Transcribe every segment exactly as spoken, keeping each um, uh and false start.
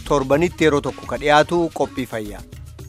torbanitti yeroo tokko ka dhiyaatu qophii fayyaa.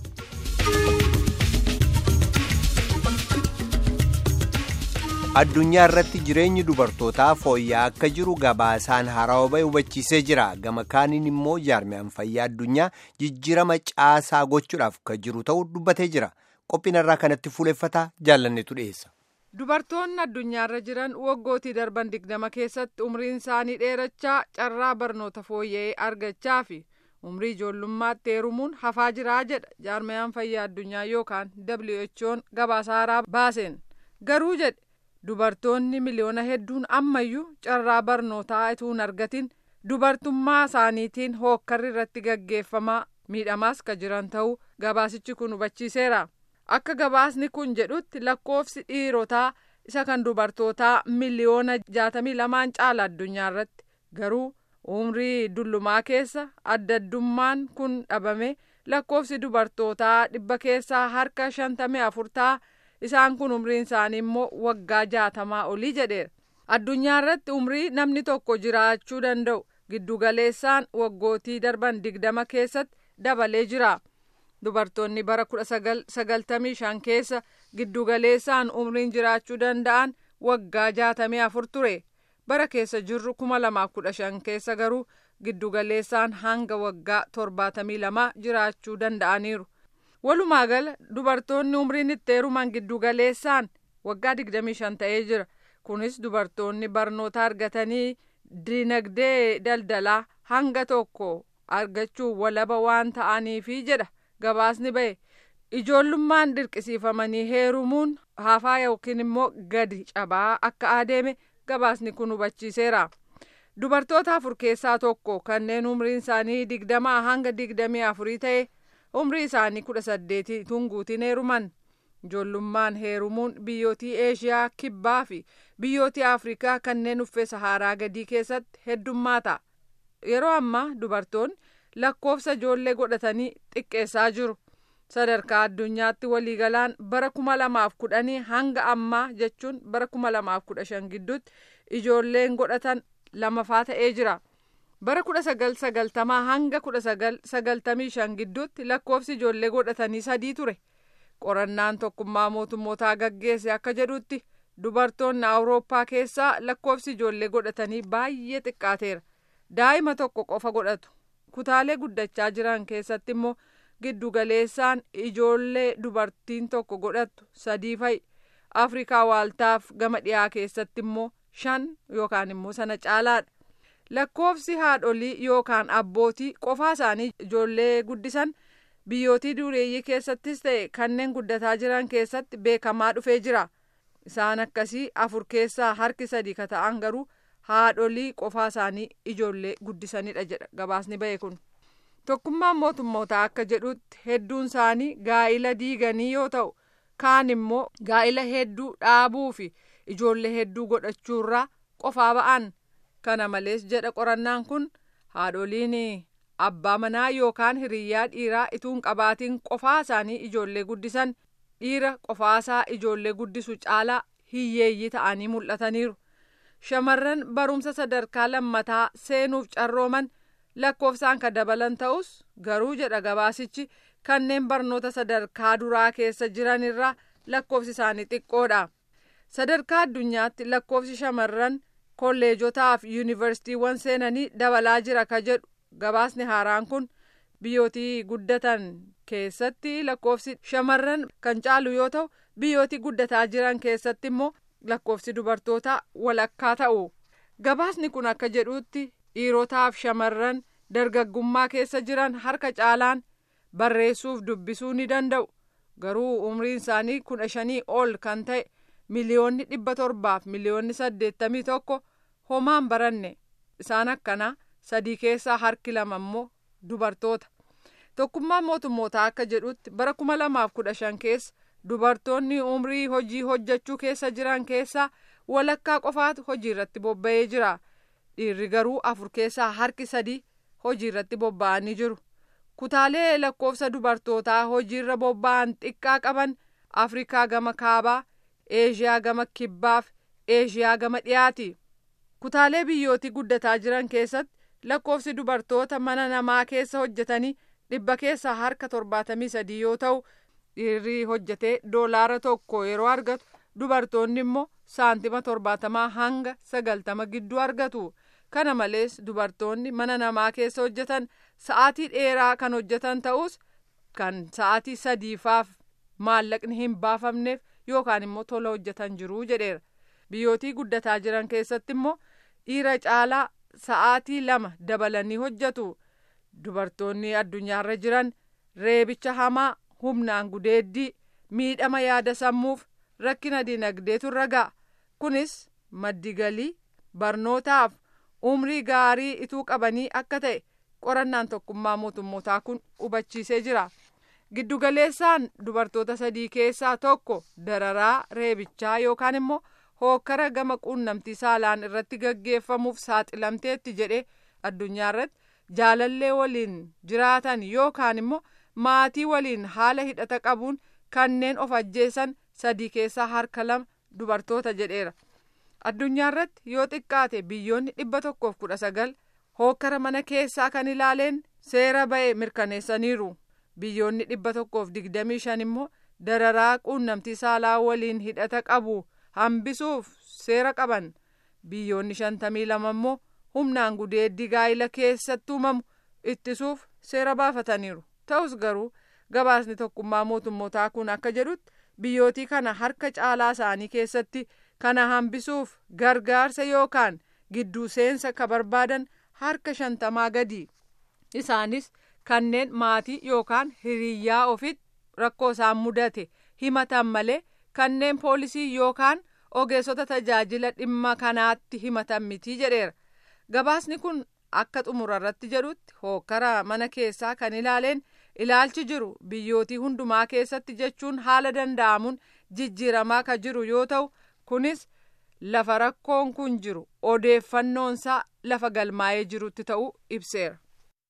Addunyaa irratti jireenyi dubartootaa fooyya'aa akka jiru gabaasaan haarawaa bahe hubachiisee jira. Gama kaaniin immoo jaarmiyaan fayyaa addunyaa jijjiirama caasaa gochuudhaaf ka jiru ta'uu dubbatee jira. Qophiin irraa kanatti fuuleffataa jaallannetu dhiyeessa. Dubartoonni addunyaarra jiran waggootii darban digdama keessatti umriin isaanii dheerachaa carraa barnoota fooyya'ee argachaa fi umrii ijoollummaatti heerumuun hafaa jiraa jedha jaarmiyaan fayyaa addunyaa yookaan W H O'n gabaasa haaraa baaseen. Garuu jedhe dubartoonni miliyoona hedduun ammayyuu carraa barnootaa utuu hin argatin dubartummaa isaaniitiin hookkarri irratti gaggeeffamaa miidhamaas ka jiran ta'uu gabaasichi kun hubachiiseera. Akka gabaasni kun jedhutti lakkoofsi dhiirotaa isa kan dubartootaa miliyoona jaatamii lamaan caala addunyaa irratti garuu umrii dullumaa keessa addaddummaan kun dhabame lakkoofsi dubartootaa dhibba keessaa harka shantamii afur ta'a. Isaan kun umriin isaanii immoo waggaa jaatamaa olii jedheera. Addunyaa irratti umrii namni tokko jiraachuu danda'u giddugaleessaan waggootii darban digdama keessatti dabalee jira. Dubartoonni bara kudha sagal sagaltamii shan keessa giddugaleessaan umriin jiraachuu danda'an waggaa jaatamii afur ture. Bara keessa jirru kuma lamaaf kudha shan keessa garuu giddugaleessaan hanga waggaa torbaatamii lama jiraachuu danda'aniiru. Walumaa gala dubartoonni umriin itti heeruman giddugaleessaan waggaa digdamii shan ta'ee jira. Kunis dubartoonni barnoota argatanii dinagdee daldalaa hanga tokko argachuu walaba waan ta'aniifi jedha gabaasni bahe. Ijoollummaan dirqisiifamanii heerumuun hafaa yookiin immoo gadi cabaa akka adeeme gabaasni kun hubachiiseera. Dubartoota afur keessaa tokko kanneen umriin isaanii digdamaa hanga digdamii afurii ta'e umrii isaanii kudha saddeetii tunguutiin heeruman. Ijoollummaan heerumuun biyyootii Eeshiyaa kibbaa fi biyyootii Afrikaa kanneen uffee Saharaa gadii keessatti heddummaata. Yeroo ammaa dubartoonni lakkoofsa ijoollee godhatanii xiqqeessaa jiru. Sadarkaa addunyaatti waliigalaan bara kuma lamaaf kudhanii hanga ammaa jechuun bara kuma lamaaf kudha shan gidduutti ijoolleen godhatan lamafaa ta'ee jira. Bara kudha sagal sagaltamaa hanga kudha sagal sagaltamii shan gidduutti lakkoofsi ijoollee godhatanii sadii ture. Qorannaan tokkummaa mootummootaa gaggeesse akka jedhutti dubartoonni Awurooppaa keessaa lakkoofsi ijoollee godhatanii baay'ee xiqqaateera. Daa'ima tokko qofa godhatu. Kutaalee guddachaa jiran keessatti immoo giddugaleessaan ijoollee dubartiin tokko godhattu sadii fa'i. Afrikaa waaltaaf gama dhiyaa keessatti immoo shan yookaan immoo sana caalaadha. Lakkoofsi haadholii yookaan abbootii qofaa isaanii ijoollee guddisan biyyootii dureeyyii keessattis ta'e kanneen guddataa jiran keessatti beekamaa dhufee jira. Isaan akkasii afur keessaa harki sadii ka ta'an garuu haadholii qofaa isaanii ijoollee guddisanidha jedha gabaasni bahe kun. Tokkummaan mootummootaa akka jedhutti hedduun isaanii gaa'ila diiganii yoo ta'u kaan immoo gaa'ila hedduu dhaabuu fi ijoollee hedduu godhachuurraa qofaa ba'an. Kana malees jedha qorannaan kun haadholiin abbaa manaa yookaan hiriyyaa dhiiraa ituun qabaatiin qofaa isaanii ijoollee guddisan dhiira qofaasaa ijoollee guddisu caalaa hiyyeeyyii ta'anii mul'ataniiru. Shamarran barumsa sadarkaa lammataa seenuuf carrooman lakkoofsaan ka dabalan ta'us garuu jedha gabaasichi kanneen barnoota sadarkaa duraa keessa jiran irraa lakkoofsi isaanii xiqqoodha. Sadarkaa addunyaatti lakkoofsi shamarran kolleejotaa fi yuunivarsiitiiwwan seenanii dabalaa jira ka jedhu gabaasni haaraan kun biyyootii guddatan keessatti lakkoofsi shamarran kan caalu yoo ta'u biyyootii guddataa jiran keessatti immoo lakkoofsi dubartootaa walakkaa ta'u. Gabaasni kun akka jedhutti dhiirotaaf shamarran dargaggummaa keessa jiran harka caalaan barreessuuf dubbisuu ni danda'u. Garuu umriin isaanii kudha shanii ol kan ta'e miliyoonni dhibba torbaaf miliyoonni saddeettamii tokko homaan baranne. Isaan akkanaa sadii keessaa harki lama immoo dubartoota. Tokkummaan mootummootaa akka jedhutti bara kuma lamaaf kudha shan keessa dubartoonni umrii hojii hojjechuu keessa jiran keessaa walakkaa qofaatu hojii irratti bobba'ee jira. Dhiirri garuu afur keessaa harki sadii hojii irratti bobba'anii jiru. Kutaalee lakkoofsa dubartootaa hojii irra bobba'an xiqqaa qaban Afrikaa gama kaabaa, Eeshiyaa gama kibbaaf Eeshiyaa gama dhiyaati. Kutaalee biyyootii guddataa jiran keessatti lakkoofsi dubartoota mana namaa keessa hojjetanii dhibba keessaa harka torbaatamii sadii yoo ta'u dhiirri hojjetee doolaara tokko yeroo argatu dubartoonni immoo saantima torbaatamaa hanga sagaltama gidduu argatu. Kana malees dubartoonni mana namaa keessa hojjetan sa'aatii dheeraa kan hojjetan ta'us kan sa'aatii sadiifaaf maallaqni hin baafamneef yookaan immoo tola hojjetan jiru jedheera. Biyyootii guddataa jiran keessatti immoo dhiira caalaa sa'aatii lama dabalanii hojjetu. Dubartoonni addunyaarra jiran reebicha hamaa, humnaan gudeeddii, miidhama yaada sammuuf rakkina dinagdeetu irra ga'a. Kunis maddi galii, barnootaaf umrii gaarii ituu qabanii akka ta'e qorannaan tokkummaa mootummootaa kun hubachiisee jira. Giddugaleessaan dubartoota sadii keessaa tokko dararaa reebichaa yookaan immoo hookkara gama quunnamtii saalaan irratti gaggeeffamuuf saaxilamteetti jedhee addunyaarratti jaalallee waliin jiraatan yookaan immoo maatii waliin haala hidhata qabuun kanneen of ajjeesan sadii keessaa harka lama dubartoota jedheera. Addunyaarratti yoo xiqqaate biyyoonni dhibba tokkoof kudha sagal hookkara mana keessaa kan ilaaleen seera ba'e mirkaneessaniiru. Biyyoonni dhibba tokkoof digdamii shan immoo dararaa quunnamtii saalaa waliin hidhata qabu hambisuuf seera qaban. Biyyoonni shantamii lama immoo humnaan gudeeddii gaa'ila keessatti uumamu ittisuuf seera baafataniiru. Ta'us garuu gabaasni tokkummaa mootummootaa kun akka jedhutti biyyootii kana harka caalaa isaanii keessatti kana hambisuuf gargaarsa yookaan gidduu seensa ka barbaadan harka shantamaa gadi. Isaanis kanneen maatii yookaan hiriyyaa ofitti rakkoo isaan mudate himatan malee kanneen poolisii yookaan ogeessota tajaajila dhimma kanaatti himatan miti jedheera. Gabaasni kun akka xumurarratti jedhutti hookkara mana keessaa kan ilaaleen ilaalchi jiru biyyootii hundumaa keessatti jechuun haala danda'amuun jijjiiramaa ka jiru yoo ta'u kunis lafa rakkoon kun jiru odeeffannoonsaa lafa galmaa'ee jirutti ta'uu ibseera.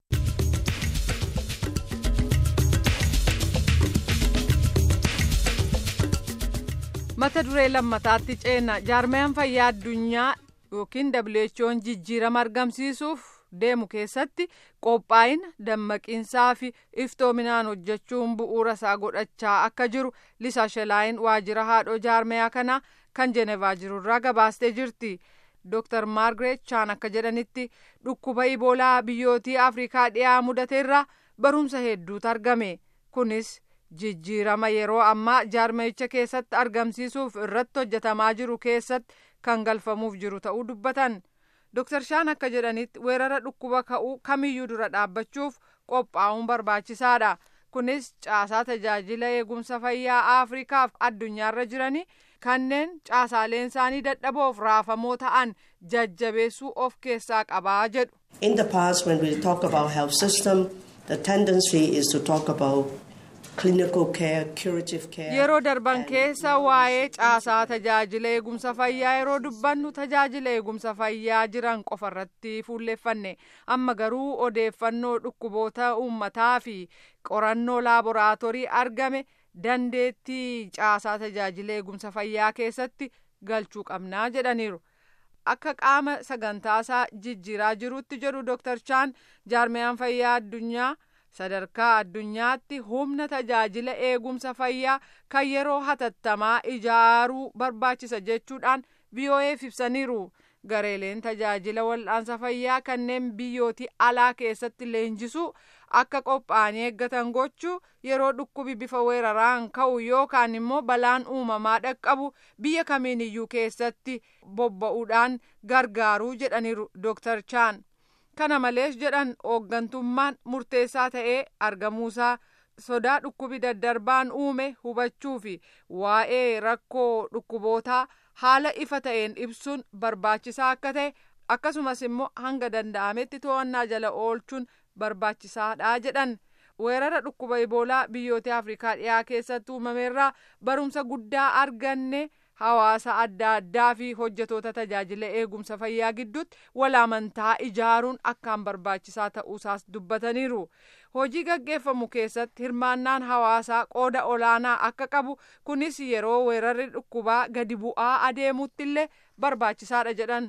Mata duree lammataatti ceena jaarmayaan fayyaa addunyaa yookiin W H O'n jijjiirama argamsiisuuf deemu keessatti qophaa'ina dammaqiinsaa fi iftoominaan hojjechuun bu'uura isaa godhachaa akka jiru Lisaa Shelaayin waajjira haadhoo jaarmayaa kanaa kan Jenevaa jirurraa gabaastee jirti. Dooktar Maargaret Chaan akka jedhanitti dhukkuba Iboolaa biyyootii Afrikaa dhiyaa mudateerraa barumsa hedduutu argame. Kunis jijjiirama yeroo ammaa jaarmayicha keessatti argamsiisuuf irratti hojjetamaa jiru keessatti kan galfamuuf jiru ta'uu dubbatan. Dooktar Shaan akka jedhanitti weerara dhukkuba ka'uu kamiyyuu dura dhaabbachuuf qophaa'uun barbaachisaadha. Kunis caasaa tajaajila eegumsa fayyaa Afrikaaf addunyaarra jiranii kanneen caasaaleen isaanii dadhaboof raafamoo ta'an jajjabeessuu of keessaa qabaa jedhu. In the past when we talk about health system, the tendency is to talk about clinical care, curative care. Yeroo darban keessa waa'ee caasaa tajaajila eegumsa fayyaa yeroo dubbannu tajaajila eegumsa fayyaa jiran qofarratti fuulleeffanne. Amma garuu odeeffannoo dhukkuboota uummataa fi qorannoo laaboraatoorii argame dandeettii caasaa tajaajila eegumsa fayyaa keessatti galchuu qabnaa jedhaniiru. Akka qaama sagantaasaa jijjiiraa jirutti jedhu Dooktar Chaan jaarmayaan fayyaa addunyaa sadarkaa addunyaatti humna tajaajila eegumsa fayyaa kan yeroo hatattamaa ijaaruu barbaachisa jechuudhaan V O Eef ibsaniiru. Gareeleen tajaajila wal'aansa fayyaa kanneen biyyootii alaa keessatti leenjisuu akka qophaa'anii eeggatan gochuu yeroo dhukkubi bifa weeraraan ka'u yookaan immoo balaan uumamaa dhaqqabu biyya kamiiniyyuu keessatti bobba'uudhaan gargaaruu jedhaniiru Dooktar Chaan. Kana malees jedhan hooggantummaan murteessaa ta'ee argamuusaa sodaa dhukkubi daddarbaan uume hubachuu fi waa'ee rakkoo dhukkubootaa haala ifa ta'een ibsuun barbaachisaa akka ta'e akkasumas immoo hanga danda'ametti to'annaa jala oolchuun barbaachisaadha jedhan. Weerara dhukkuba Iboolaa biyyoota Afrikaa dhiyaa keessatti uumameerraa barumsa guddaa arganne hawaasa adda addaa fi hojjetoota tajaajila eegumsa fayyaa gidduutti wal amantaa ijaaruun akkaan barbaachisaa ta'uusaas dubbataniiru. Hojii gaggeeffamu keessatti hirmaannaan hawaasaa qooda olaanaa akka qabu kunis yeroo weerarri dhukkubaa gadi bu'aa adeemutti illee barbaachisaadha jedhan.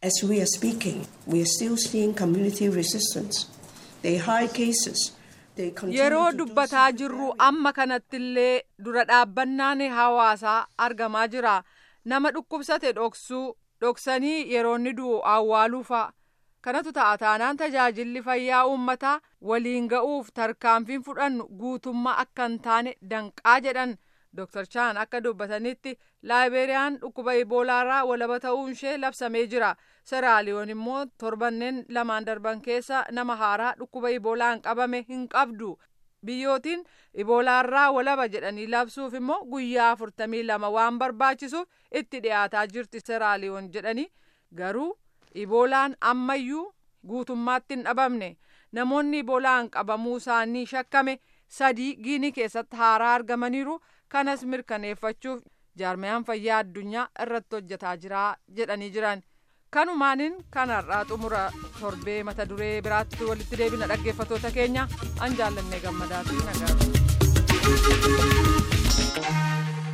As we are speaking, we are still seeing community resistance. They hide cases. Yeroo dubbataa jirru amma kanattillee dura dhaabbannaan hawaasaa argamaa jira. Nama dhukkubsate dhoksuu, dhoksanii yeroo inni du'u awwaaluufa. Kanatu ta'a taanaan tajaajilli fayyaa uummataa waliin ga'uuf tarkaanfiin fudhannu guutummaa akka hin taane danqaa jedhan. Doktor Chaan akka dubbatanitti Laayibeeriyaan dhukkuba Iboolaarraa walaba ta'uun ishee labsamee jira. Seraaliyoon immoo torbanneen lamaan darban keessa nama haaraa dhukkuba Iboolaan qabame hin qabdu. Biyyootiin Iboolaarraa walaba jedhanii labsuuf immoo guyyaa afurtamii lama waan barbaachisuuf itti dhiyaataa jirti Seraaliyoon jedhanii. Garuu Iboolaan ammayyuu guutummaatti hin dhabamne. Namoonni Iboolaan qabamuu isaanii shakkame sadii Giinii keessatti haaraa argamaniiru. Kanas mirkaneeffachuuf jaarmayaan fayyaa addunyaa irratti hojjetaa jira jedhanii jiran. Kanumaanin kanarraa xumura torbee mata duree biraatti walitti deebina dhaggeeffattoota keenya. An jaallannee gammadaa fi nagaa.